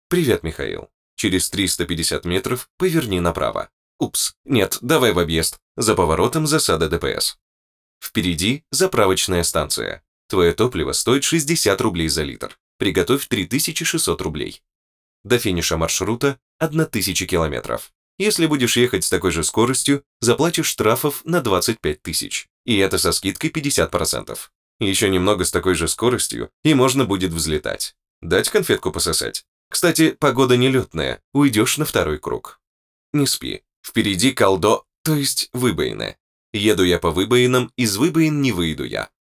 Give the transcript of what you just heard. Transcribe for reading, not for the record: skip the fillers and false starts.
Привет, Михаил. Через 350 метров поверни направо. Упс, нет, давай в объезд. За поворотом засада ДПС. Впереди заправочная станция. Твое топливо стоит 60 рублей за литр. Приготовь 3600 рублей. До финиша маршрута 1000 километров. Если будешь ехать с такой же скоростью, заплатишь штрафов на 25 тысяч. И это со скидкой 50%. Еще немного с такой же скоростью, и можно будет взлетать. Дать конфетку пососать? Кстати, погода нелетная, уйдешь на второй круг. Не спи. Впереди колдо, то есть выбоины. Еду я по выбоинам, из выбоин не выйду я.